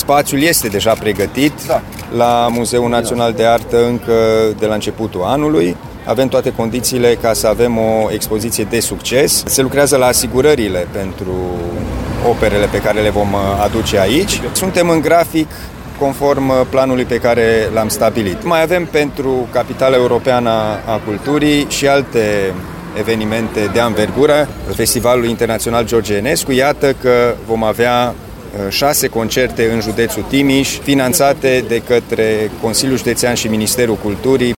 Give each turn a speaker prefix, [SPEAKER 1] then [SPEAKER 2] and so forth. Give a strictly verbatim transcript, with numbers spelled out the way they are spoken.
[SPEAKER 1] spațiul este deja pregătit
[SPEAKER 2] da.
[SPEAKER 1] la Muzeul Național de Artă încă de la începutul anului. Avem toate condițiile ca să avem o expoziție de succes. Se lucrează la asigurările pentru operele pe care le vom aduce aici. Suntem în grafic conform planului pe care l-am stabilit. Mai avem pentru Capitala Europeană a Culturii și alte evenimente de anvergură, Festivalul Internațional George Enescu. Iată că vom avea șase concerte în județul Timiș, finanțate de către Consiliul Județean și Ministerul Culturii.